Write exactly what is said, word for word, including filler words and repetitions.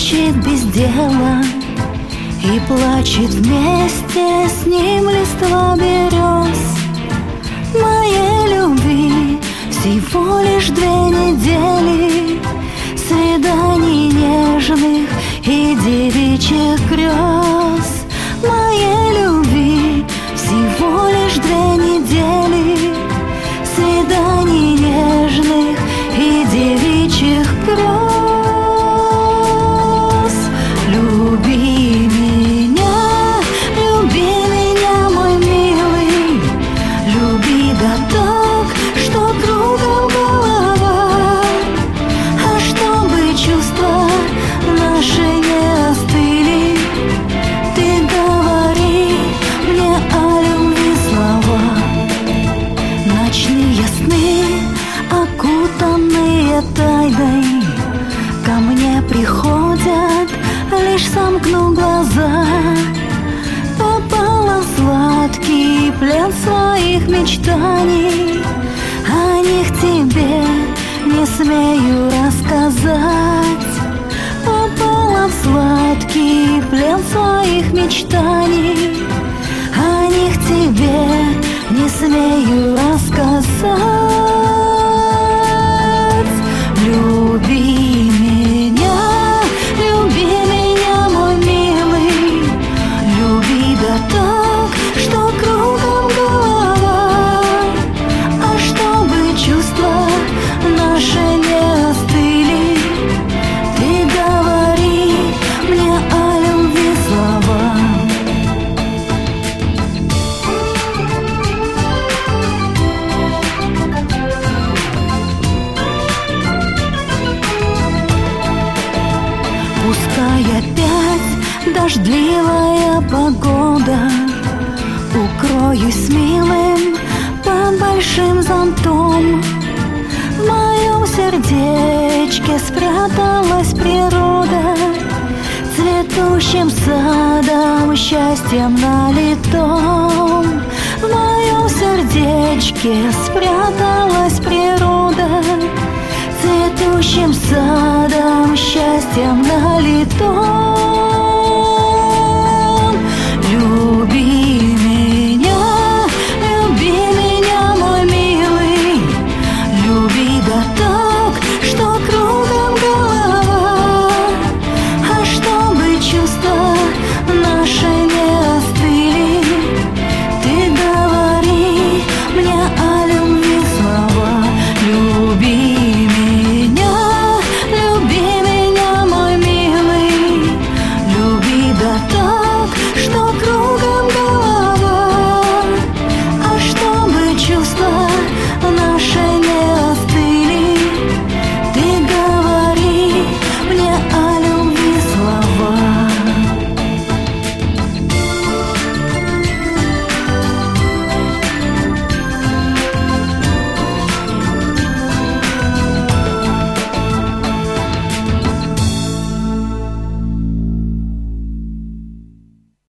торчит без дела и плачет вместе с ним листва берез. Моей любви всего лишь две недели, свиданий нежных и девичьих грез. Моей любви всего лишь две недели, свиданий нежных и девичьих грез. Люби меня, люби меня, мой милый, люби да так, что кругом голова. А чтобы чувства наши не остыли, ты говори мне о любви слова. Ночные сны, окутанные тайной, ко мне приходят, лишь сомкну глаза. Попала в сладкий плен своих мечтаний, о них тебе не смею рассказать. Попала в сладкий плен своих мечтаний, о них тебе не смею рассказать. Люби меня, люби меня, мой милый, люби да так, что кругом голова. А чтобы чувства наши не остыли, ты говори мне о любви слова. Пускай опять дождливая погода, укроюсь с милым под большим зонтом. В моем сердечке спряталась природа, цветущим садом, счастьем налитом. В моем сердечке спряталась природа, цветущим садом, счастьем налитом.